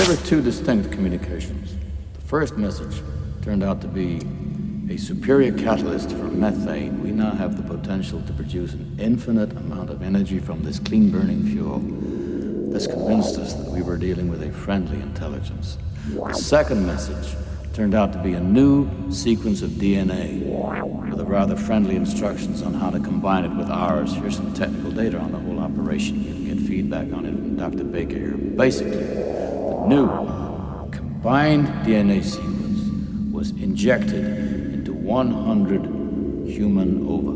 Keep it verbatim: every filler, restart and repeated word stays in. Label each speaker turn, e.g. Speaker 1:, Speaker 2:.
Speaker 1: There were two distinct communications. The first message turned out to be a superior catalyst for methane. We now have the potential to produce an infinite amount of energy from this clean-burning fuel. This convinced us that we were dealing with a friendly intelligence. The second message turned out to be a new sequence of D N A with a rather friendly instructions on how to combine it with ours. Here's some technical data on the whole operation. You can get feedback on it from Doctor Baker here. Basically, the new combined D N A sequence was injected into one hundred human ova.